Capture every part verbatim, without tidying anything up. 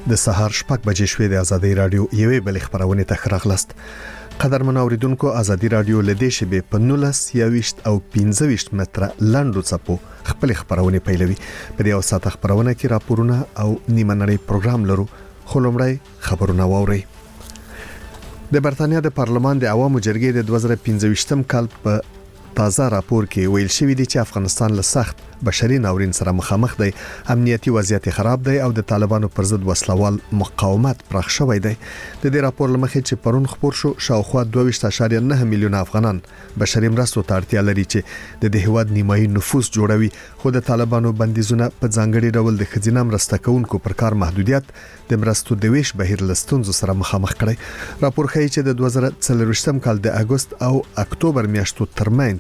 د سهار شپږ بجې شوې د ازادي رادیو یوې بل خبرونه ته راغلاست. قدرمن اوریدونکو ازادي رادیو لدې شبه په نولس یاويشت او پنځه ویشت متره لاندو څپو خپل خبرونه پیلوي. په دې اوساته خبرونه کې راپورونه او نیمه نړۍ پروګرام لرو. خلومړی خبرونه واوري. د برتانیا د پارلمان د عوامو جرګې د دوه زره پنځه ویشتم کال په تازه راپور کې ویل شوی دی چې افغانستان له سخت بشري ناورین سره مخامخ دی، امنیتي وضعیت خراب دی او د طالبانو پر ضد وسلوال مقاومت پراخ شوی دی. د دې راپور لمخې چې پرون خبر شو شاوخوا دوه ویشت اعشاریه نه میلیونه افغانان بشري مرستو ته اړتیا لري چې د دې هیواد نیمایي نفوس جوړوي، خو د طالبانو بندیزونه په ځانګړي ډول د خزینه مرسته کوونکو پر کار محدودیت د مرستو د ویش بهیر لستونزو سره مخامخ کړي. راپور ښیي چې د دوه زره څلور ویشتم کال د اگست او اکتوبر میاشتو ترمنځ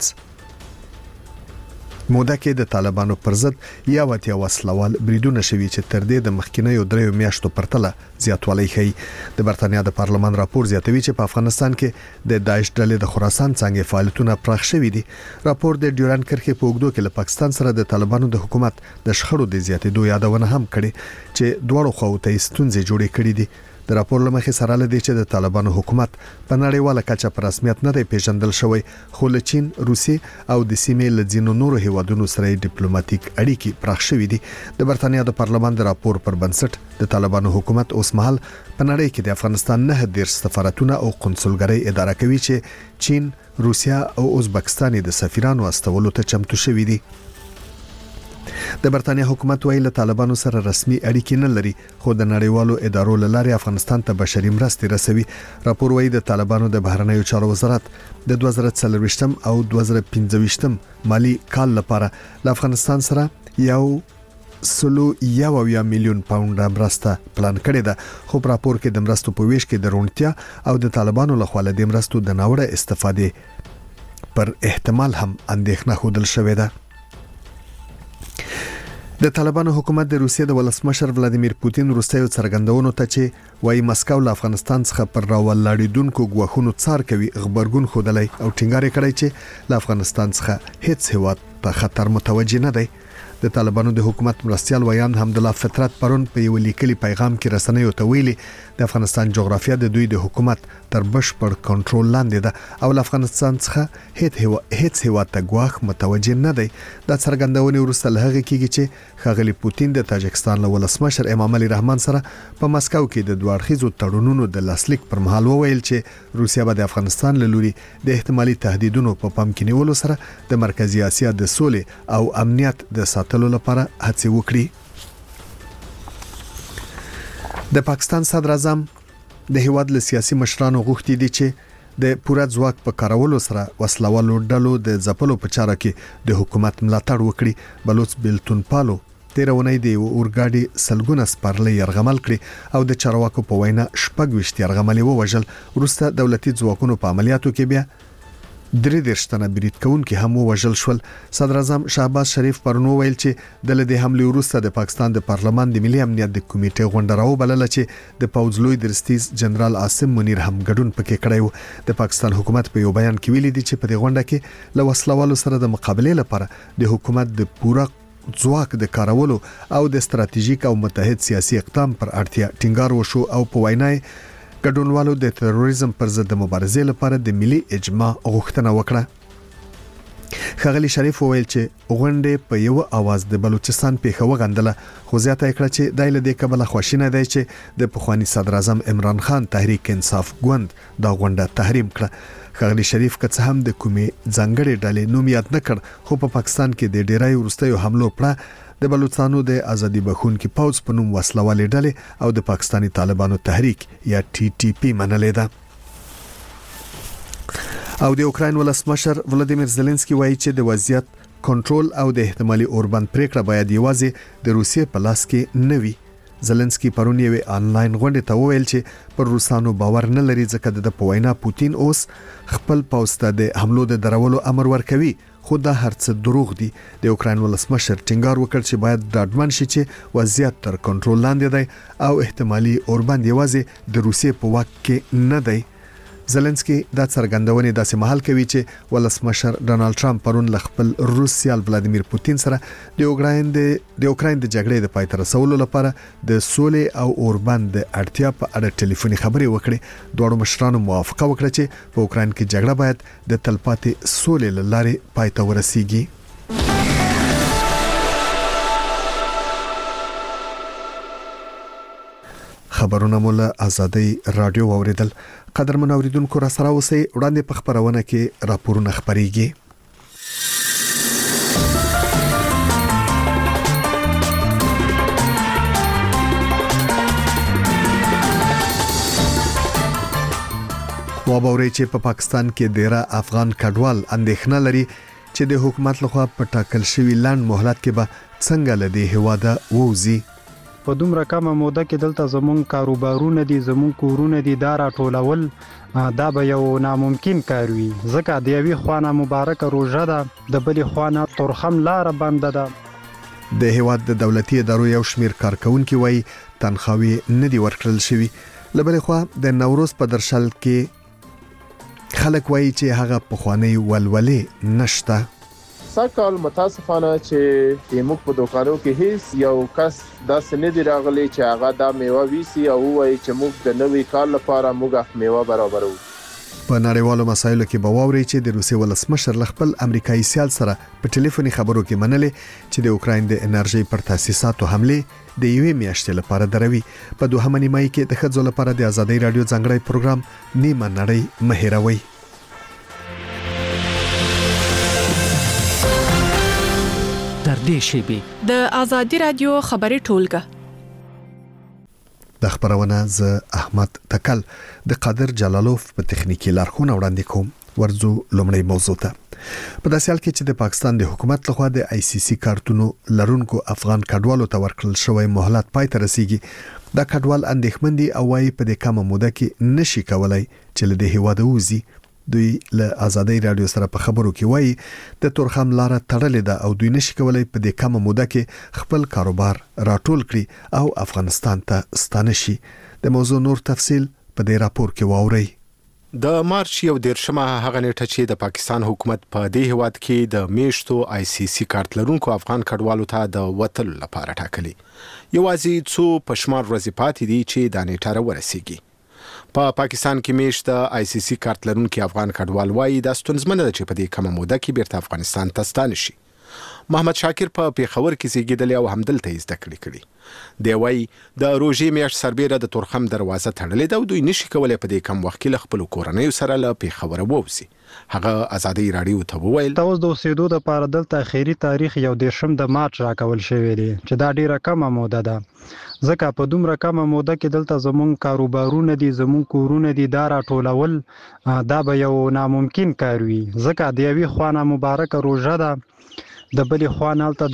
موده کې د طالبانو پر ضد یا وتیا وسلوال بریدونه شوي چې تر دې د مخکینیو دریو میاشتو پرتله زیاتوالی ښیي. د برتانیا د پارلمان راپور زیاتوي چې په افغانستان کې د داعش ډلې د خراسان څنګه فعالیتونه پراخ شوي دي. راپور د ډیورند کرښې په اوږدو کې له پاکستان سره د طالبانو د حکومت د شخړو د زیاتېدو یادونه هم کړي چې دواړو خواو ته ستونزې جوړې کړې دي. د راپور لمخې سره لدی چې د طالبانو حکومت په نړیواله کچه پر رسمیت نه دی پیژندل شوی، خو له چین، روسیې او د سیمې له ځینو نورو هیوادونو سره ډیپلوماټیک اړیکې پراخ شوې دي. د برتانیا د پارلمان د راپور پر بنسټ د طالبانو حکومت اوس مهال په نړۍ کې د افغانستان نه ډیر سفارتونه او قنصلګرۍ اداره کوي چې چین، روسیا او ازبکستان د سفیرانو استولو ته چمتو شوي دي. د برتانیا حکومت وایي له طالبانو سره رسمي اړیکې نه لري، خو د نړیوالو ادارو له لارې افغانستان ته بشري مرستې رسوي. راپور وایي د طالبانو د بهرنیو چارو وزارت د دوه زره څلور ویشتم او دوه زره پنځه ویشتم مالی کال لپاره له افغانستان سره یو سلو یو اویا میلیون پاونډ مرسته پلان کړی ده، خو په راپور کې د مرستو په ویش کې د روڼتیا او د طالبانو لخوا له دې مرستو د ناوړه استفادې پر احتمال هم اندېښنه ښودل شوې ده. د طالبانو حکومت د روسیې د ولسمشر ولادیمیر پوتین روسیې څرګندونو ته چې وايي مسکو له افغانستان څخه پر راولاړېدونکو غواخونو څار کوي خبرګون خودلای او ټینګار کړی چې له افغانستان څخه هیڅ هیواد ته خطر متوجه نه دی. د طالبانو د حکومت مرستيال ویان حمدالله فطرت پرون په یو لیکلي پیغام کې رسنیو ته ویلي د افغانستان جغرافیه د دوی د حکومت تر بشپړ کنټرول لاندې ده او له افغانستان څخه هیڅ هیڅ هیواد ته غواخ متوجه نه دی. دا څرګندونه وروسته له هغه کېږي چې ښاغلي پوتین د تاجکستان له ولسمشر امام علي رحمان سره په مسکو کې د دوه اړخیزو تړونونو د لاسلیک پر مهال وویل چې روسیا به د افغانستان له لوري د احتمالي تهدیدونو په پام کې نیولو سره د مرکزی اسیا د سولې او امنیت د ساتلو لپاره هڅه وکړي. د پاکستان صدر اعظم د هیواد له سیاسي مشرانو غوښتي دي چې د پوره ځواک په کارولو سره وسلوالو ډلو د ځپلو په چاره کې د حکومت ملاتړ وکړي. بلوچ بیلتون پالو تیرونی دی اورګاډي سلګونه سپارلې يرغمل کړي او د چارواکو په وینا شپږ وشت يرغملې ووجل. وروسته دولتي ځواکونو په عملیاتو کې بیا درې درشتنه برید کوونکي هم ووجل شول. صدر اعظم شهباز شریف پرون ویل چې د لدې حمله وروسته د پاکستان د پارلمان د ملي امنیت د کمیټې غونډه راو بلله چې د پوځ لوی درستیز جنرال عاصم منیر هم ګډون پکې کړی و. د پاکستان حکومت په یو بیان کې ویلي دی چې په دې غونډه کې له وسلوالو سره د مقابله لپاره د حکومت د پوره ځواک د کارولو او د ستراتیژیک او متحد سیاسي اقدام پر اړتیا ټینګار وشو او په وینای ګډونوالو د تروریزم پر ضد د مبارزې لپاره د ملي اجماع غوښتنه وکړه. ښاغلي شریف وویل چې غونډه په یو आवाज د بلوچستان په خو غندله، خو زیاته کړه چې دایله د کبله خوشینه دی چې د پخوانی صدر اعظم عمران خان تحریک انصاف ګوند دا غونډه تحریم کړه. ښاغلي شریف که څه هم د کومې ځانګړې ډلې نوم یاد نه کړ، خو په پاکستان کې د ډیرای وروستیو حملو پر د بلوچستانو د ازادي بخونکي پوځ په نوم وسلوالې ډلې او د پاکستاني طالبانو تحریک یا ټي ټي پی منلې ده. او د اوکراین ولسمشر ولادیمیر زيلنسکي وایي چې د وضعیت کنټرول او د احتمالي اوربند پریکړه باید یوازې د روسیې په لاس کې نه وي. زيلنسکي پرون یو آنلاین غونډه ته وویل چې پر روسانو باور نه لري ځکه د پوینا پوتین اوس خپل پوځ ته د حملو د درولو امر ورکوي، خو دا هرڅه دروغ دي. د اوکراین ولسمشر ټینګار وکړ چې باید ډاډمن شي چې وضعیت تر کنټرول لاندې دی او احتمالي اوربند یوازې د روسیې په واک کې نه دی. زلنسکي دا څرګندونې داسې مهال کوي چې ولسمشر ډونالد ټرمپ پرون ل خپل روس سیال ولادیمیر پوتین سره د اوکراین د د اوکراین د جګړې د پای ته رسولو لپاره د سولې او اوربند د اړتیا په اړه ټلیفوني خبرې وکړې. دواړو مشرانو موافقه وکړه چې په اوکراین کې جګړه باید د تلپاتې سولې لارې پای ته ورسیږي. خبرونه مول آزادۍ رادیو اوریدل. قدرمن اوریدونکو را سره اوسئ. وړاندې په خبرونه کې راپورونه خبريږي. وابوري چې په پاکستان کې ډیره افغان کډوال اندېښنه لري چې د حکومت لخوا په ټاکل شوی لاند مهلت کې به څنګه لدی هواده ووزي. په دومره کمه موده کې دلته زمون کاروبارونه دي، زمون کورونه دي، دا راټولول دا به یو ناممکن کار وي، ځکه د یوې خوانه مبارکه روژه ده، د بلې خوانه تورخم لاره بنده ده. د هیواد د دولتي ادارو یو شمیر کارکونکي وایي تنخواهي نه دي ورکړل شوی. لبلې خو د نوروز په درشل کې خلک وایي چې هغه په خواني ولولې نشته. ساکال متاسفانه چې موږ په دوکانو کې هیڅ یو کس داسې نه دی راغلی چې هغه دا میوه ویسي او وایي چې موږ د نوي کال لپاره موږ میوه برابرو. په نړیوالو مسایلو کې به واوري چې د روسي ولسمشر خپل امریکایي سیال سره په ټلیفوني خبرو کې منلې چې د اوکراین د انرژي پر تاسیساتو حمله د یوې میاشتې لپاره دروي. په دوهمه نیمه کې د خځو لپاره د آزادۍ رادیو ځانګړی پروګرام نیمه نړۍ مهیروي. د آزادۍ رادیو خبري ټولګه. د خبرونه ز احمد تکل د قادر جلالوف په تخنیکی لارښوونه وړاندې کوم. ورزو لومړی موضوع ته. په داسې حال کې چې د پاکستان د حکومت لخوا د آی سی سی کارتونو لرونکو افغان کډوالو ته ورکړل شوی مهلت پای ته رسیږي، دا کډوال اندېښمن دي او وايي په دې کمه موده کې نشي کولای چې له هیواده وځي. دوی له آزادۍ رادیو سره په خبرو کې وایي د تورخم لاره تړلې ده او دوی نشي کولای په دې کمه موده کې خپل کاروبار راټول کړي او افغانستان ته ستانه شي. د موضوع نور تفصیل په دې راپور کې واورئ. د مارچ یو دیرشمه هغه نیټه چې د پاکستان حکومت په دې هواد کې د میشتو آی سی سی کارت لرونکو افغان کډوالو ته د وتلو لپاره ټاکلي. یوازې څو پښمار ورځې پاتې دي چې د نیټه ورسیږي. په پا پاکستان کې میشت آی سی سی کارت لرونکي افغان کډوال وایي د ستونزمنه ده چې په دې کمه موده کې بیرته افغانستان ته ستانه شي. محمد شاکر په پیښور کې زیږیدلی او همدلته زده کړې کړې. دی وایي د روژې میاشت سربیره د تورخم دروازه تړلې ده او دوی نشي کولای په دې کم وخت کې له خپلو کورنیو سره له پیښوره ووځي. هغه آزادۍ رادیو ته وویل تاسو د اوسېدو لپاره دلته اخیری تاریخ یو دیرشم د مارچ راکول شوی دی چې دا ډیره کمه موده ده، ځکه په دومره کمه موده کې دلته زمون کاروبارونه دي، زمون کورونه دي، دا راټولول دا به یو ناممکن کار وي، ځکه د یوې خوانه مبارکه روژه ده، د بلې خوانه هلته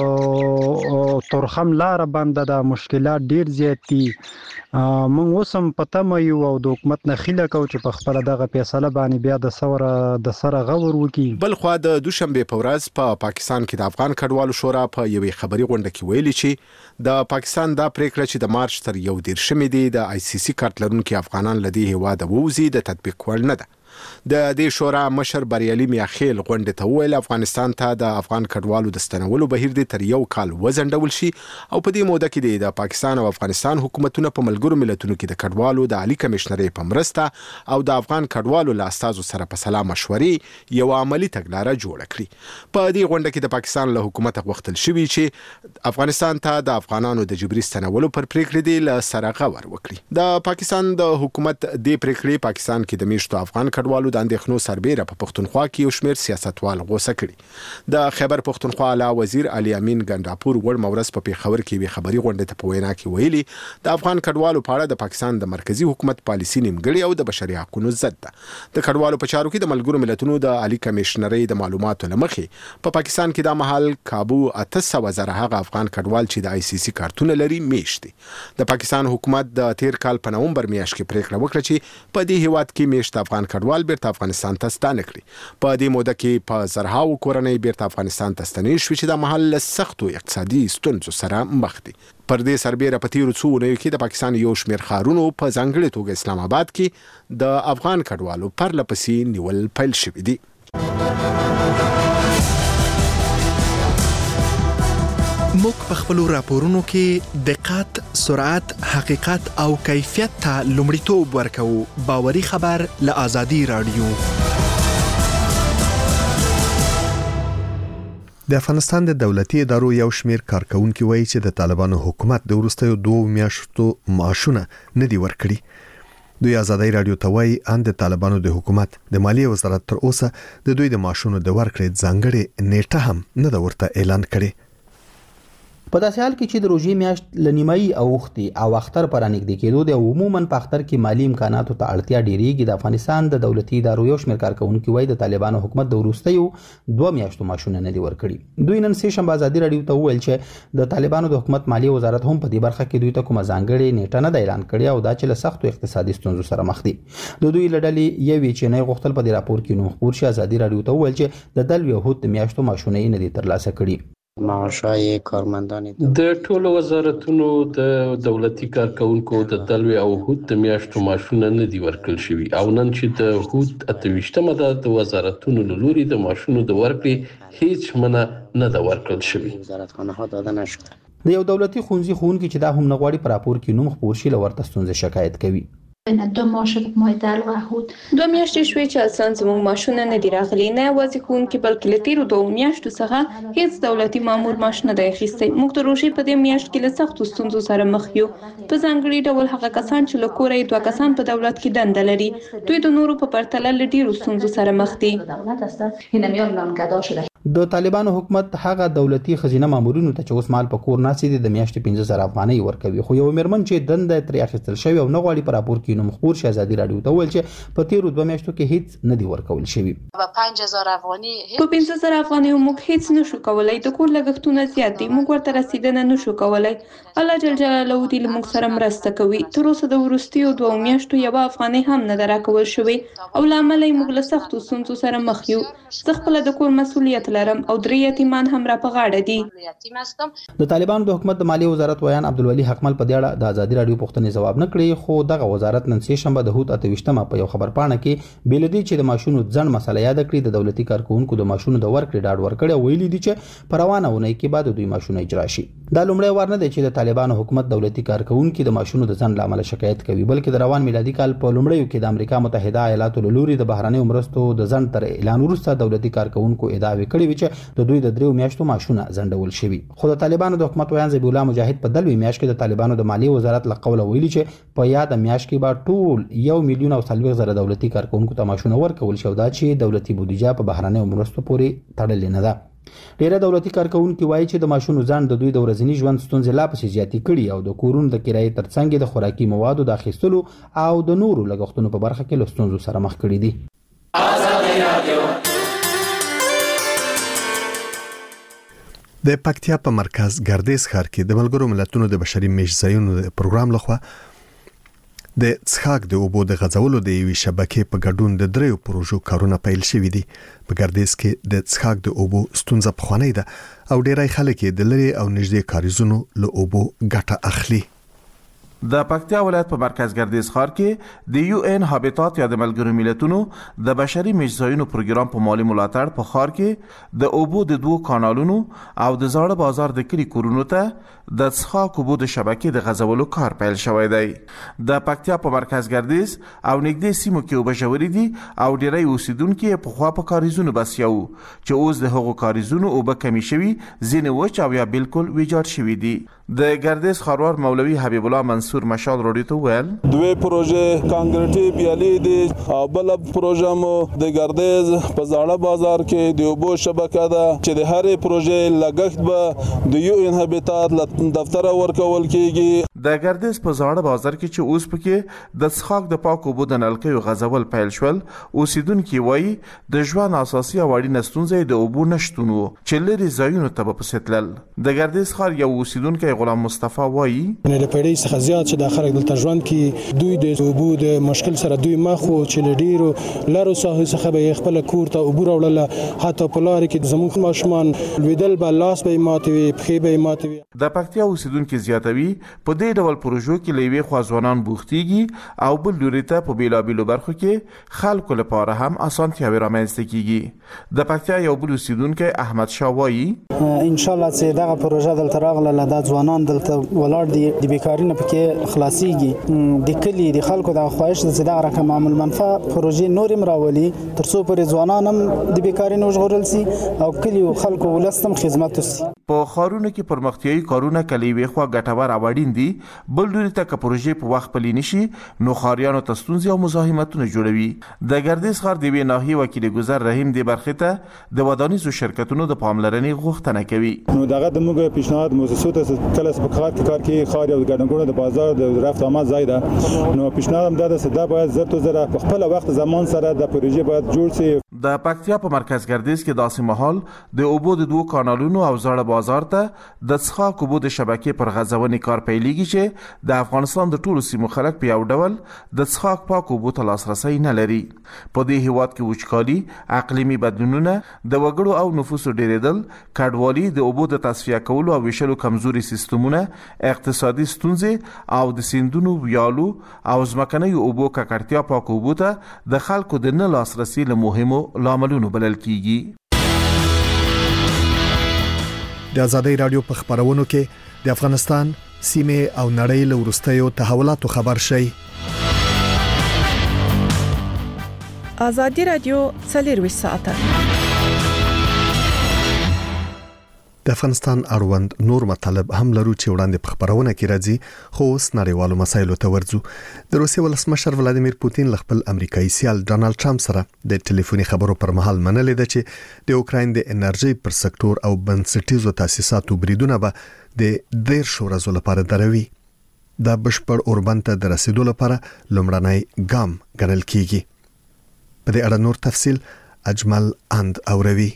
د تورخم لاره بنده ده، مشکلات ډیر زیات دي. موږ اوس هم په تمه یو او د حکومت نه هیله کوو چې په خپله دغه فیصله باندې بیا د سوره د سره غور وکړي. بل خوا د دوشنبې په ورځ په پاکستان کې د افغان کډوالو شورا په یوې خبري غونډه کې ویلي چې د پاکستان دا پریکړه چې د مارچ تر یو دیرشمې دی د آی سی سی کارت لرونکي افغانان له دې هیواده ووځي د تطبیق وړ نه ده. د دې شورا مشر بریالي میاخیل غونډه ته ویل افغانستان ته د افغان کډوالو د ستنولو بهیر دی تر یو کال وزنډول شي او په دې موده کې د پاکستان او افغانستان حکومتونه په ملګرو ملتونو کې د کډوالو د عالی کمشنري په مرسته او د افغان کډوالو له استازو سره په سلا مشورې یو عملی تګلارې جوړ کړي. په دې غونډه کې د پاکستان له حکومت غوښتل شوی چې افغانستان ته د افغانانو د جبري ستنولو پر پریکړې دی له سره غور وکړي. د پاکستان د حکومت د پریکړې پاکستان کې د میشتو افغان کډوالو د اندېښنو سربیره په پښتونخوا کې یو شمېر سیاستوال غوسه کړي. د خیبر پښتونخوا اعلی وزیر علي امین ګنداپور ور مورس په پیښور کې وی خبري غونډه ته په وینا کې ویلي د افغان کډوالو په اړه د پاکستان د مرکزی حکومت پالیسي نیمګړې او د بشري حقوقو ضد ده. د کډوالو په چارو کې د ملګرو ملتونو د عالی کمشنري د معلوماتو لمخې په پاکستان کې د محل کابو اته سوه زره هغه افغان کډوال چې د آی سی سی کارتونه لري میشتي. د پاکستان حکومت د تیر کال په نومبر میاشت کې پریکړه وکړه چې په دې هیواد کې میشت افغان کډوال کډوال بیرته افغانستان ته ستانه کړي. په دې موده کې په زرهاو کورنۍ بیرته افغانستان ته ستنې شوې چې د محل له سختو اقتصادي ستونزو سره مخ دي. پر دې سربېره په تیرو څو اونیو کې د پاکستان یو شمېر ښارونو په ځانګړې توګه اسلام آباد کې د افغان کډوالو پرله پسې نیول پیل شوي دي. موږ په خپلو راپورونو کې دقت، سرعت، حقیقت او کیفیت ته لومړیتوب ورکوو. باوري خبر له آزادي رادیو. د افغانستان د دولتي ادارو یو شمېر کارکونکي وایي چې د طالبانو حکومت د وروستیو دوه میاشتو معاشونه نه دي ورکړي. دوی آزادي رادیو ته وایي ان د طالبانو د حکومت د مالیې وزارت تر اوسه د دوی د معاشونو د ورکړې ځانګړې نیټه هم نه ده ورته اعلان کړې. په داسې حال کې چې د روژې میاشت لنیمایي اوختي او اختر پر نږدې کېدو د عموما په اختر کې مالی امکاناتو ته اړتیا ډیریږي. د افغانستان د دولتي ادارو یو شمېر کارکونکي وایي د طالبانو حکومت د وروستیو دوه میاشتو معاشونه نه دي ورکړي. دوی نن سه شنبه آزادي رادیو ته وویل چې د طالبانو د حکومت مالی وزارت هم په دې برخه کې دوی ته کومه ځانګړې نیټه نه ده اعلان کړې او دا چې له سختو اقتصادي ستونزو سره مخ دي. د دوی لړلې یوې چې نه غوښتل په دې راپور کې نو خبر شي. آزادي رادیو ته وویل چې د دل یهود د میاشتو معاشونه نه دي ترلاسه کړي. معاشای کارمندان د ټولو وزارتونو د دولتي کارکونکو د دلوي او هوت د میاشتو معاشونه نه دي ورکړل شوي او نن چې د هوت اتويشتمه د وزارتونو لوري د معاشونو د ورکړې هیڅ منه نه ده ورکړل شوي. وزارتخانه ها داده نشده. د یو دولتي خونځي خونکي چې دا هم نه غواړي په راپور کې نوم خپور شي لورته ستونزې شکایت کوي. نه دو ماه شد ماه دل و هود دوه میاشتې شوې چې اصلا زموږ معاشونه نه دي راغلي. نه یوازې ښوونکي بلکې له تېرو دوو میاشتو څخه هیڅ دولتي مامور معاش نه دی اخیستی. موږ د روژې په دې میاشت کې له سختو ستونزو سره مخ یو. په ځانګړي ډول هغه کسان چې له کوره یې دوه کسان په دولت کې دنده لري دوی د نورو په پرتله له ډېرو ستونزو سره مخ دي. د طالبانو حکومت هغه دولتي خزینه مامورینو ته چې اوس مال په کور ناسي دي د میاشتې پنځه زره افغانۍ ورکوي. خو یو میرمن چې دنده ترې اخیستل شوی او نه غواړي په راپور کې نوم خپور شي آزادي رادیو ته وویل چې په تیرو دوه میاشتو کې هیڅ نه دي ورکول شوي. په پنځه زره افغانۍ موږ هیڅ نشو کولای. د کور لګښتونه زیات دي. موږ ورته رسیدنه نشو کولای. الله جل جلاله دې له موږ سره مرسته کوي. تر اوسه د وروستیو دوه میاشتو یو افغانۍ هم نه راکول شوی او لامل یې موږ له سختو ستونزو سره مخ یو. زه خپل د کور مسؤلیت لرم او درې یتیمان هم را په غاړه دي. د طالبانو د حکومت د مالیې وزارت ویان عبدالولي حقمل په دې اړه د آزادي رادیو پوښتنې ځواب نه کړی. خو دغه وزارت نن سه شنبه د هوت اتويشتمه په یو خبرپاڼه کې بلدي چې د ماشونو ځن مسله یاد کړې د دولتي کارکونکو د ماشونو د ورکړې ډاډ ورکړی او ویلي دي چې په روانه ونې کې بعد دوی ماشونه اجرا شي. دا لومړی وار نه دی چې د طالبانو حکومت دولتي کارکونکو د ماشونو د ځن لامل شکایت کوي بلکې د روان میلادي کال په لومړیو کې د امریکا متحده ایالاتو له لوري د بهرنیو مرستو د ځن تر اعلان وروسته دولتي کارکونکو ادعا وکړې و چې د دوی د دریو میاشتو معاشونه ځنډول شوي. خو د طالبانو د حکومت ویان ذبیح الله مجاهد په دلوي میاشت کې د طالبانو د مالیې وزارت له قوله ویلي چې په یاد میاشت کې به ټول یو میلیون او څلوېښت زره دولتي کارکونکو ته معاشونه ورکول شي او دا چې دولتي بودیجه په بهرنیو مرستو پورې تړلې نه ده. ډیره دولتي کارکونکو وایي چې د معاشونو ځان د دوی د ورځني ژوند ستونزې لا پسې زیاتې کړي او د کورونو د کرایې ترڅنګ د خوراکي موادو د اخیستلو او د نورو لګښتونو په برخه کې له ستونزو سره مخ کړي دي. د پکتیا په مرکز ګردیز ښار کې د ملګرو ملتونو د بشري میشځایونو د پروګرام لخوا د څښاک د اوبو د غځولو د یوې شبکې په ګډون د دریو پروژو کارونه پیل شوي دي. په ګردیز کې د څښاک د اوبو ستونزه پخوانۍ ده او ډیری خلک د لري او نږدې کاریزونو له اوبو ګټه اخلي. د پکتیا ولایت په مرکز ګردیز ښار کې د یو ان هابیټات یا د ملګرو ملتونو د بشري میشځایونو پروګرام په مالی ملاتړ په ښار کې د اوبو د دوو کانالونو او د زاړه بازار د کلي کورونو ته د څښاک اوبو د شبکې د غځولو کار پیل شوی دی. د پکتیا په مرکز ګردیز او نږدې سیمو کې اوبه ژورې دي او ډیری اوسیدونکي یې پخوا په کاریزونو بسیا وو چې اوس د هغو کاریزونو اوبه کمې شوي، ځینې وچ او یا بالکل ویجاړ شوي دي. د ګردیز ښاروال مولوي حبیب الله منصور مشال روډي ته ویل دوی پروژې کانکریټي بیالي دي او بل پروژه مو د ګردیز په زاړه بازار کې د اوبو شبکه ده چې د هرې پروژې لګښت به د یو ان هابیټات دفتر ورکول کیږي. د ګردیز په زاړه بازار کې چې اوس پکې د څښاک د پاک اوبو د نلکیو غځول پیل شول، اوسیدونکي وایي د ژوند اساسي او اړینه ستونزه د اوبو نشتون و چې لري ځایونو ته به پسې تلل. د ګردیز ښار یو اوسیدونکی غلام مصطفی وایي د پیړۍ څخه زیات چې د خلک دلته ژوند کې دوی د اوبو د مشکل سره دوی مخ او چې ډیرو لارو ساحو څخه به خپل کور ته اوبو راوړل حتی په لار کې زموږ ماشومان لویدل به لاس به ماتوي پخې به ماتوي. د پکتیا اوسیدونکو زیاتوي په دې ډول پروژو کې لوي خوازوانان بوختيږي او بل لوري ته په بیلابیلو برخو کې خلکو لپاره هم اسانتیاوي رامنځته کیږي. د پکتیا یو بل اوسیدونکو احمد شاه وایي ان شاء الله چې دغه پروژه دلته راغله د ځوانان دلته ولاړ دي د بیکاری نه پکې خلاصيږي د کلی د خلکو د خواهش د دغه رقم عمل منفعه پروژې نورم راولي ترڅو پر ځوانان هم د بیکاری نه وژغورل سي او کلی خلکو ولستم خدمت وسي. په خارونو کې پرمختیايي کارونه کلی ویخوا ګټور اواډین دي بل ډوري ته ک پروژې په وخت پلی نشي نو خاریانو تستونزي او مزاحمتونه جوړوي. د ګردیز خار دی ناحیه وکیل گذر رحیم دی برخه ته د ودانیزو شرکتونو د پاملرنې غوښتنه کوي. نو دغه د موږ پیشنهاد موسسو ته کله په کار کې کار کې خاري او ګډنګونو د بازار د رفت آمد ځای ده نو پیشنهاد هم ده چې دا باید زر تو زر په خپل وخت زمان سره د پروژې باید جوړ شي. د پکتیا په مرکز ګردیز کې داسې مهال د اوبو د دوه کانالونو او زړه بازار ته د څښاک اوبو د شبکې پر غځونې کار پیلېږي چې د افغانستان د ټولو سیمو خلک په یو ډول د څښاک پاک اوبو ته لاسرسي نه لري. په دې هیواد کې وچکالي، اقلیمي بدلونونه، د وګړو او نفوسو ډېرېدل، کډوالي، د اوبو د تصفیه کولو او ویشلو کمزوري سیستمونه، اقتصادي ستونزې او د سیندونو ویالو او ځمکنۍ اوبو ککړتیا پاک اوبو ته د خلکو د نه لاسرسي له مهمو لاملونو بلل کیږي. د آزادۍ رادیو په خبرونو کې د افغانستان سیمه او نړۍ له وروستیو تحولاتو خبر شي. آزادۍ رادیو څلور ساعته د افغانستان اړوند نور مطالب هم لرو چې وړاندې په خبرونه کې راځي خو اوس نړیوالو مسایلو ته ورځو. د روسیې ولسمشر ولادیمیر پوتین خپل امریکایي سیال ډانلډ ټرمپ سره د ټلیفوني خبرو پر مهال منلې ده چې د اوکراین د انرژي پر سکتور او بنسټیزو تاسیساتو بریدونه به د ډیر شو ورځو لپاره دروي. د بشپړ اوربند ته د رسیدو لپاره لومړنی ګام ګڼل کیږي. په دې اړه نور تفصيل اجمل اند اوروي.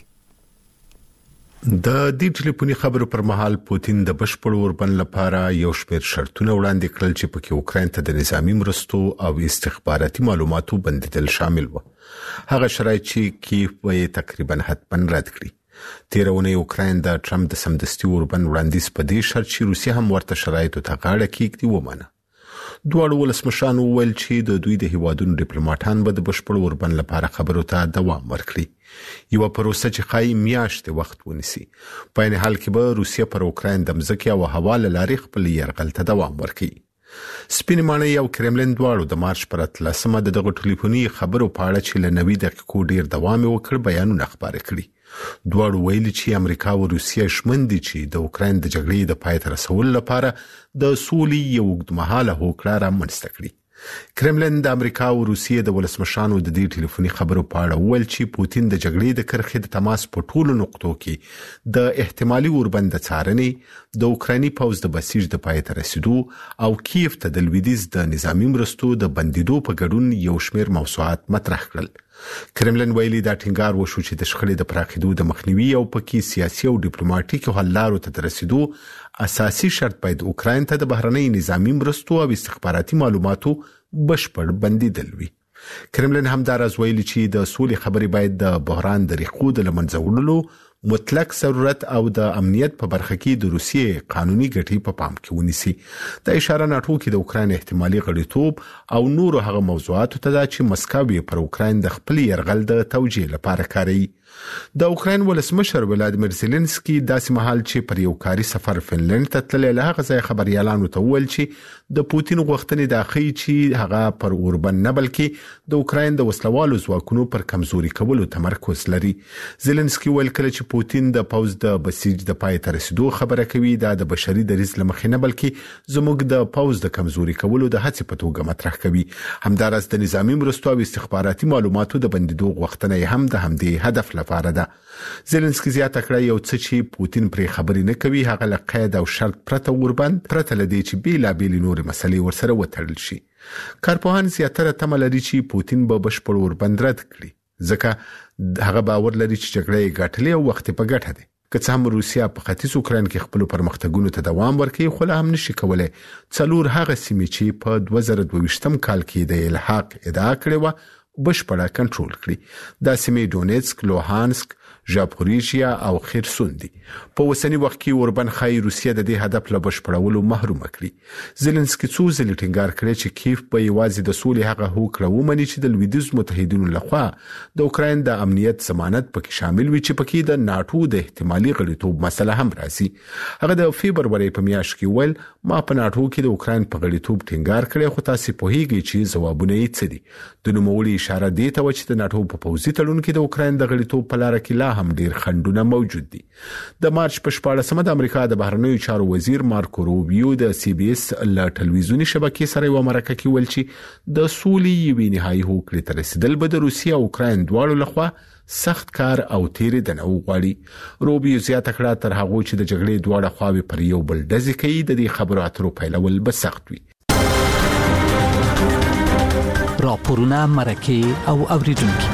د دې ټلیفوني خبرو پر مهال پوتین د بشپړ اوربند لپاره یو شمېر شرطونه وړاندې کړل چې پکې اوکراین ته د نظامی مرستو او استخباراتي معلوماتو بندیدل شامل و. هغه شرایط چې کیف یې تقریبا حتما رد کړی. تیرونه اوکراین د ټرمپ د سمدستي اوربند وړاندیز په دې شرط چې روسیه هم ورته شرایطو ته غاړه کېږدي ومنه. دواړو ولسمشرانو وویل چې د دوی د هیوادونو ډیپلوماټان به د بشپړ اوربند لپاره خبرو ته دوام ورکړي. یو پروسه چې خای میاشتې وخت ونیسي. په ان حال کې به روسیه پر اوکراین د مځکه او هوا لارې خپل یرغل ته دوام ورکړي. سپین مانی او کرملین دواړو د مارچ پر اتلسمه د دغه ټلیفوني خبرو په اړه چې ل نوي دقیقو ډیر دوام وکړ بیانونه خبرې کړي. دواړو ویلي چې امریکا او روسیه شمن دي چې د اوکراین د جګړې د پای ته رسولو لپاره د سولې یو اوږدمهاله هوکړه رامنځته کړي. کرملین د امریکا او روسیې د ولسمشرانو د دې ټلیفوني خبرو په اړه وویل چې پوتین د جګړې د کرښې د تماس په ټولو نقطو کې د احتمالي اوربند د څارنې، د اوکرایني پوځ د بسیج د پای ته رسیدو او کیف ته د لویدیځ د نظامی مرستو د بندیدو په ګډون یو شمېر موضوعات مطرح کړل. کرملین ویلي دا ټینګار وشو چې د شخړې د پراخېدو د مخنیوي او پکې سیاسي او ډیپلوماټیک حل لارو ته رسیدو اساسي شرط باید اوکراین ته د بهرنۍ نظامی مرستو او استخباراتي معلوماتو بشپړ بندیدل وي. کرملین هم دا راز ویلي چې د سولې خبرې باید د بحران د ریښو د لمنځه وړلو مطلق ضرورت او د امنیت په برخه کې د روسیې قانوني ګټې په پام کې ونیسي. د اشاره ناتو کې د اوکراین احتمالي غړیتوب او نور هغه موضوعاتو ته چې مسکو پر اوکراین د خپل يرغل د توجیه لپاره کاروي. د اوکراین ولسمشر ولادیمیر زيلنسکي داسې مهال چې پر یو کاري سفر فنلند ته تللی له هغه ځای خبريالانو ته وویل چې د پوتین غوښتنې د اخی چې هغه پر اوربند نه بلکې د اوکراین د وسلوالو ځواکونو پر کمزوري کولو تمرکز لري. زيلنسکي ویل کله چې پوتین د پوز د بسیج د پای ته رسیدو خبره کوي دا د بشري دریځ لمخې نه بلکې زموږ د پوز د کمزوري کولو د هڅې په توګه مطرح کوي. همدارس د نظامی مرستو او استخباراتي معلوماتو د بندیدو غوښتنه هم د همدې هدف لپاره ده. زيلنسکي زیاته کړه یو څه چې پوتین پر خبرې نه کوي هغه له قید او شرط پرته اوربند پرته لدی چې بیلا بیل نور مسلې ورسره وتړل شي. کارپوهان زیاتره تمه لري چې پوتین به بشپړ اوربند رد کړي ځکه هغه باور لري چې جګړه یې ګټلې او وخت په ګټه ده. که څه هم روسیا په ختیځ اوکراین کې خپل پرمختګونو ته دوام ورکوي خو لا هم نشي کولای څلور هغه سیمې چې په دوه زره دوه ویشتم کال کې د الحاق ادعا کړې و بشپړه کنټرول کړي دا سیمې ډونیټسک، لوهانسک، ژاپوریژیا او خرسون دي. په اوسنی وخت کې اوربن خای روسیا د دې هدف له بشپړولو محروم کړي. زيلنسکي څو ځلې ټینګار کړی چې کیف په یوازې د سولې هغه هوکړه ومني چې د لویدیز متحدینو لخوا د اوکراین د امنیت ضمانت پکې شامل وي چې پکې د ناتو د احتمالي غړیتوب مسله هم راځي. هغه د فبرवरी په میاشت کې ویل ما په ناتو کې د اوکراین په غړیتوب ټینګار کړی خو تاسو په هیګي چې ځوابونه یې څه دي. د نوموړي اشاره دی ته چې د ناتو په پوځي تړون کې د اوکراین د غړیتوب په لار کې لا هم ډیر خندونه موجود دي. د مارچ په شپاړسمه د امریکا د بهرنیو چارو وزیر مارکو روبیو د سی بي اس له ټلویزیوني شبکې سره یو مرکه کې ویل چې د سولې یوې نهایی هوکړې ته رسیدل به د روسیا او اوکراین دواړو لخوا سخت کار او تیرې د نو غواړي. روبیو زیاته کړه تر هغه چې د جګړې دواړه خواوې پر یو بل ډزې کوي د دې خبرو اترو پیلول به سخت وي. راپورونه مرکه او اوریدونکو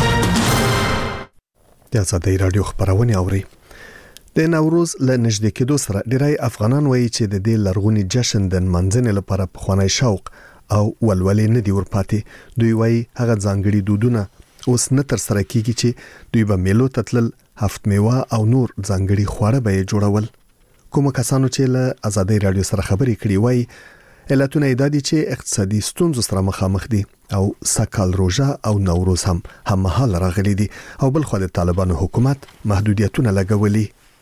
د آزادۍ رادیو خبرونه اوري. د نوروز له نږدې کېدو سره ډیری افغانان وایي چې د دې لرغونی جشن د منځنۍ لپاره په خوانی شوق او ولولې نه دی ورپاتې. دوی وایي هغه ځانګړي دودونه اوس نه تر سره کیږي چې دوی به میلو تتلل، هفت میوه او نور ځانګړي خواړه به جوړول. کوم کسانو چې له آزادۍ رادیو سره خبرې کړي وایي علتونه یې دادي چې اقتصادي ستونزو سره مخامخ دي او سکال روزه او نوروز هم هممهال راغلي دي او بل خو د طالبانو حکومت محدودیتونه لګولي.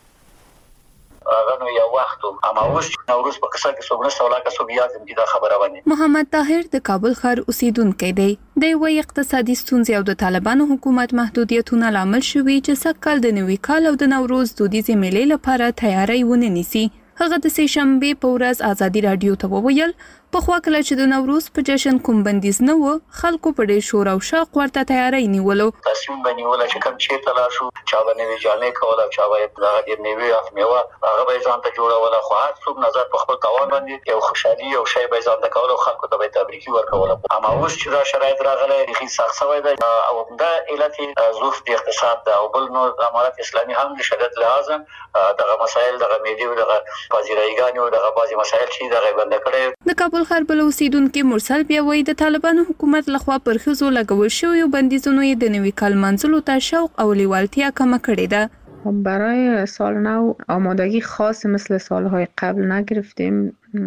غنو یو وخت اما اوس نوروز په کیسه کې څومره سوال کا سوبیات دې دا خبره باندې. محمد طاهر د کابل ښار اوسیدونکی دی. د وی اقتصادي ستونزې او د طالبانو حکومت محدودیتونه لامل شوي چې سکال د نوي کال او د نوروز دودیزې میلې لپاره تیاری ونه نیسي. هغه د سې شنبه په ورځ آزادي رادیو ته وویل په خوا کله چې د نوروز په جشن کوم بندیز نه و خلکو په ډېر شور او شوق ورته تیاری نیولو. تصمیم باندې ولا چې کوم چې تلا شو چا باندې ځانې کوله چا باندې د دې نیوي اف میوه هغه به ځان ته جوړول خو هر څوک نظر په خپل توان باندې یو خوشحالي او شی به ځان ته کوله خلکو ته به تبریکي ورکول. اما اوس چې دا شرایط راغله هي سخت شوی دی او دا علت ظروف د اقتصاد او بل نور امارات اسلامي هم د شدت لازم دغه مسایل دغه میډي او دغه پازیرایګانی او دغه بازي مسایل چې دغه بند کړي. د کابل ښار بل اوسیدونکو مرسل بیا وایي د طالبانو حکومت لخوا پر خزو لګول شوی بندیزونو یې د نوي کال منځلو ته شوق او لیوالتیا کم کړې ده. برای سال نو آمادگی خاص مثل سالهای قبل نگرفتیم.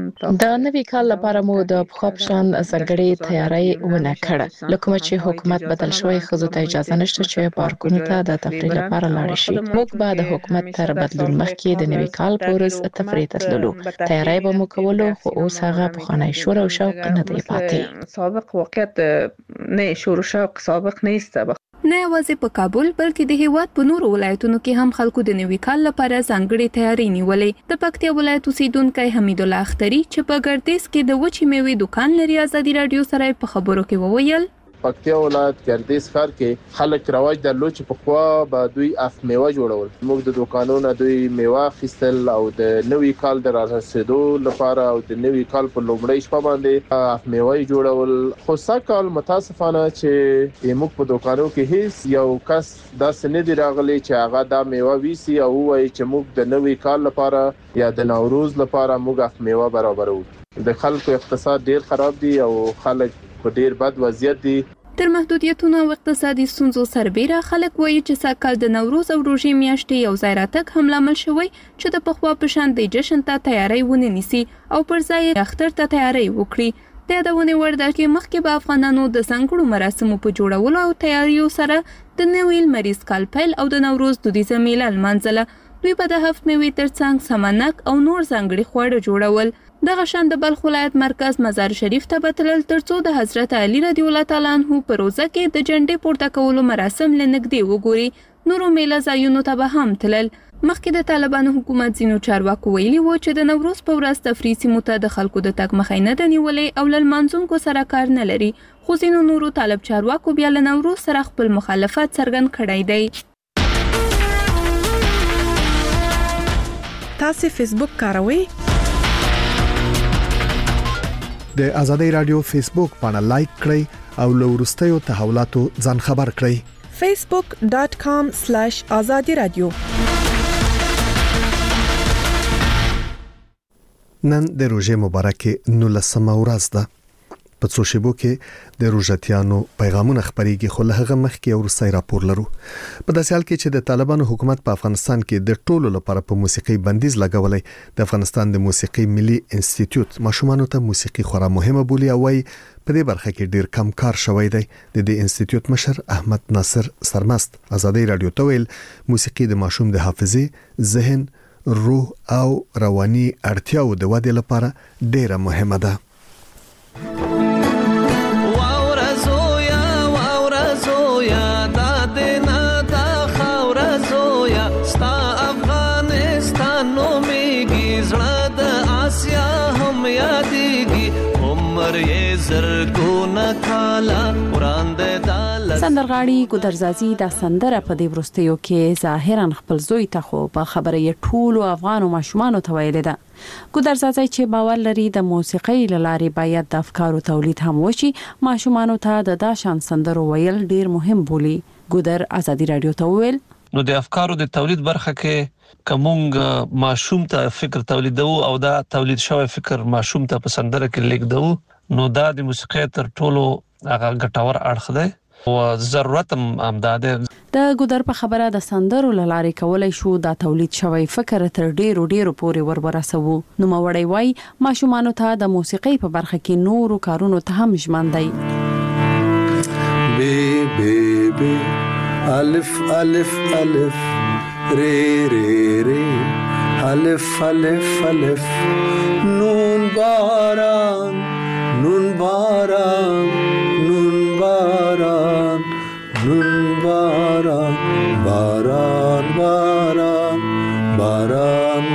د نوي کال لپاره مو د پخوا په شان ځانګړې تیاری ونه کړه. لکه چې حکومت بدل شوی خزو ته اجازه نشته چې پارکونو ته د تفریح لپاره لاړ شي. موږ به د حکومت تر بدلون مخکې د نوي کال په ورځ تفریح ته تللو. تیاری به مو کولو خو اوس هغه په خوانی شور او شوق نه دی پاتې. سابق واقعیت نه شور او شوق سابق نیست. نه یوازې په کابل بلکې د هیواد په نورو ولایتونو کې هم خلکو د نوي کال لپاره ځانګړې تیاری نیولې. د پکتیا ولایت اوسیدونکی حمید الله اختری چې په ګردیز کې د وچې میوې دکان لري آزادي رادیو سره په خبرو کې وویل پکتیا ولایت ګردیز ښار کې خلک رواج درلود چې په خوا به دوی اف میوه جوړول. موږ د دکانونو دوی میوه خستل او د نوي کال د رارسېدو لپاره او د نوي کال په لومړۍ شپه باندې اف میوه جوړول. خو سکال متاسفانه چې موږ په دکانو کې هیڅ یو کس داسې نه دی راغلی چې هغه دا میوه ویسي او وایي چې موږ د نوي کال لپاره یا د نوروز لپاره موږ اف میوه برابرو. د خلکو اقتصاد ډیر خراب دی او خلک په ډیر بد وضعیت دي. تر محدودیتونو او اقتصادي ستونزو سربېره خلک وایي چې سکال د نوروز او روژې میاشتې یو ځای راتګ هم لامل شوی چې د پخوا په شان د جشن ته تیاری ونه نیسي او پر ځای اختر ته تیاری وکړي. د یادونې وړ ده چې مخکې به افغانانو د ځانګړو مراسمو په جوړولو او تیاریو سره د نوي لمریز کال پیل او د نوروز دودیزه میله لمانځله. دوی به د هفت میوې ترڅنګ سمنک او نور ځانګړي خواړه جوړول. دغه شان د بلخ ولایت مرکز مزار شریف ته بتلل ترڅو د حضرت علی رضی الله تعالی عنہ په روزه کې د جنډې پورته کولو مراسم لنګدي وګوري. نورو میله ځایونو ته به هم تلل. مخکې د طالبانو حکومت ځینو چارواکو ویلي و چې د نوروز په ورځ تفریح سیمو ته د خلکو د تګ مخه نه ده نیولې او له لمانځونکو سره کار نه لري. خو ځینو نورو طالب چارواکو بیا له نوروز سره خپل مخالفت څرګند کړی دی. تاسو فیسبوک کاروئ؟ د آزادۍ رادیو فیسبوک باندې لایک کړئ او له وروستیو تحولاتو ځان خبر کړئ. facebook dot com slash azadi radio نن د روژې مبارکه نولسمه ورځ ده. په څو شیبو کې د روژتیانو پیغامونه خبريږي، خو له هغه مخکې یو وروستی راپور لرو. په داسې حال کې چې د طالبانو حکومت په افغانستان کې د ټولو لپاره په موسیقي بندیز لګولای، د افغانستان د موسیقي ملي انسټیټیوټ ماشومانو ته موسیقي خورا مهمه بولي او وايي په دې برخه کې ډیر کم کار شوی دی. د دې انسټیټیوټ مشر احمد ناصر سرمست ازادي رادیو ته ویل موسیقي د ماشوم د حافظه، ذهن، روح او رواني اړتیاو د ودې لپاره ډیره مهمه ده. سندرغاړي ګودرزازي د سندره په دې ورستیو کې ظاهرا خپل زوی ته خو په خبره یې ټولو افغان ماشومانو ته ویل ده. ګودرزازي چې باور لري د موسیقۍ لارې باید د افکارو تولید هم وشي، ماشومانو ته د داشان سندرو ویل ډیر مهم بولي. ګودر ازادي رادیو ته ویل نو د افکارو د تولید برخه کې کومنګ ماشوم ته فکر تولیدو او دا تولید شوی فکر ماشوم ته په سندره کې لیکدو، نو دا د موسیقۍ تر ټولو هغه ګټور اړخ دی او ضرورت هم ده. د ګودر په خبره د سندرو لارې کولای شو دا تولید شوی فکر تر ډیرو ډیرو پورې ورورسوو. نو موړی وای ماشومانو ته د موسیقۍ په برخه کې نورو کارونو ته هم ژمن دی. بی بی بی الف الف الف ری ری ری الف الف الف نون باران نون باران نون باران نون باران باران باران باران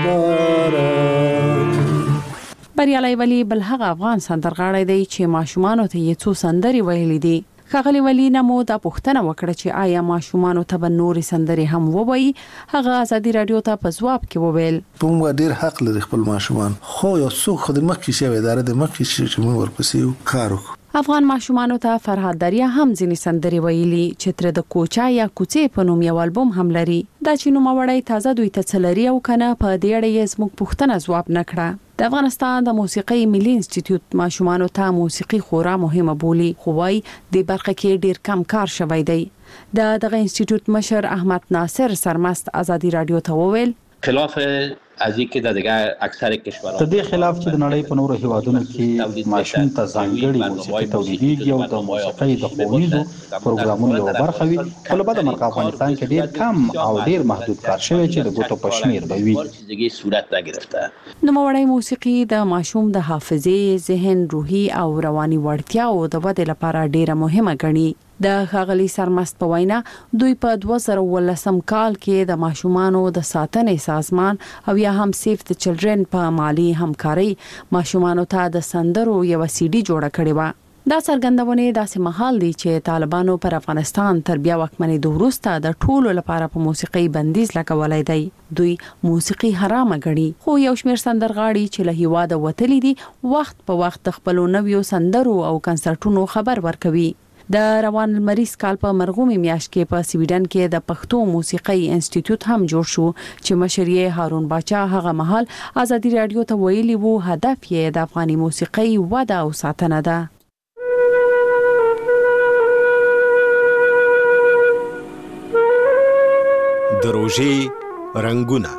باران. بریالي ولی بل هغه افغان سندرغاړی دی چې ماشومانو ته یې څو سندري ویلي دي. خغلی ولی نمو دا پوښتنه وکړه چې آیا ماشومانو ته به نورې سندري هم ووایي. هغه ازادي رادیو ته په ځواب کې وویل موږ ډیر حق لري خپل ماشومان، خو یو څوک خو د مخکې شوی اداره د مخکې چې موږ ورپسې کار وکړو. افغان ماشومانو ته فرهاد دریا هم ځینې سندري ویلي چې تر د کوچا یا کوڅې په نوم یو البوم هم لري. دا چې نوموړی تازه دوی ته څه لري او کنه په دې اړه یې زموږ پوښتنه ځواب نه کړه. د افغانستان د موسیقۍ ملي انسټیټیوټ ماشومانو ته موسیقي خورا مهمه بولي، خو وايي د برخه کې ډیر کم کار شوی دی. د دغه انسټیټیوټ مشر احمد ناصر سرمست ازادي رادیو ته وویل خلاف از اینکه د دیگه اکثر کشورها د دې خلاف چې د نړۍ په نورو هیوادونو کې ماشوم ته ځانګړي موسیقي تولیدېږي او د موسیقۍ د ښوونیزو پروګرامونو یوه برخه وي، خو له بده مرغه افغانستان کې ډېر کم او ډېر محدود کار شوی چې د ګوتو په شمېر به وي. صورت نگرفته. نوموړی موسیقي د ماشوم د حافظې، ذهن، روحي او رواني وړتیاو د ودې لپاره ډېره مهمه ګڼي. د ښاغلي سرمست په وینا دوی په دوه زره ولسم کال کې د ماشومانو د ساتنې سازمان او یا هم سیف د چلډرن په مالی همکاري ماشومانو ته د سندرو یو سی ډي جوړه کړې و. دا څرګندونه داسې مهال دی چې طالبانو پر افغانستان تر بیا واکمنېدو وروسته د ټولو لپاره په موسیقي بندیز لګولی دی. دوی موسیقي حرامه ګڼي، خو یو شمېر سندرغاړي چې له هیواده وتلي دي وخت په وخت د خپلو نویو سندرو او کنسرټونو خبر ورکوي. د روان المریز کال په مرغومي میاشت کې په سویډن کې د پښتو موسیقۍ انسټیټیوټ هم جوړ شو چې مشر یې هارون باچا هغه مهال ازادي رادیو ته ویلي وو هدف یې د افغاني موسیقۍ وده او ساتنه ده. د روژې رنګونه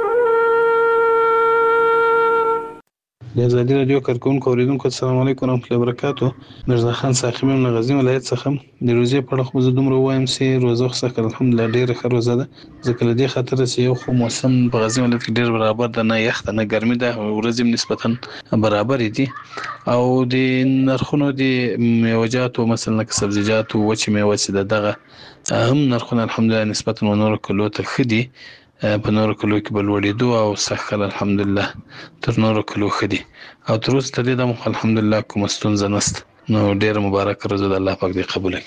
د ازادي رادیو کارکونکو اوریدونکو السلام علیکم ورحمۃ اللہ وبرکاتہ. مرزا خان ساقم له غزنی ولایت څخه د روزي په اړه خو زه دومره وایم چې روزه خو الحمدلله ډیره ښه روزه ده، ځکه له دې خاطر چې یو خو موسم په غزنی ولایت کې ډیر برابر ده، نه یخ ده نه ګرمي ده، ورځې نسبتا برابر دي او د نرخونو د میوجات او مثلا ک سبزیجات او وچ میوه چې دغه هم نرخونه الحمدلله نسبتا نور کلو ته خدي په نورو کلو کې بلوړېدو او سخل الحمدلله تر نورو کلو خدي او تر اوسه تدې د مخ الحمدلله کوم ستونزه نشته. نو ډیر مبارک روزه د الله پاک دې قبول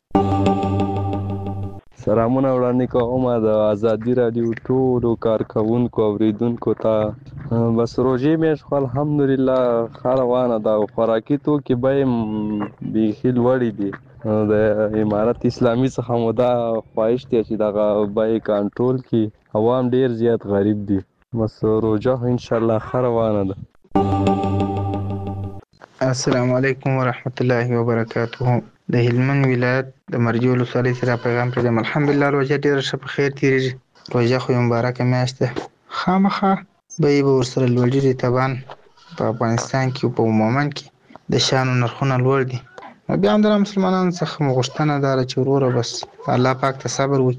کړي. سلامونه وړاندې کوم د ازادي رادیو ټولو کارکونکو اوریدونکو ته. بس روزي مې خو الحمدلله خروانه دا خوراکي توکي به بیخي لوړې دي. د امارت اسلامي څخه مو دا خواهش دی چې دغه به کنټرول کړي، عوام ډیر زیات غریب دي. بس روزه ان شاء الله خروانه ده. السلام علیکم ورحمت الله وبرکاته. د هلمند ولایت د مرجو ولسوالۍ سره پیغام پیغام الحمدلله روژه ډیره ښه په خیر تیریږي. روژه خو یو مبارکه میاشت ده، خامخا بیې به ورسره لوړېږي. طبعا په افغانستان کې په عموما کې د شیانو نرخونه لوړ دي. بیا هم د مسلمانانو څخه غوښتنه ده چې وروره بس الله پاک ته صبر وکړي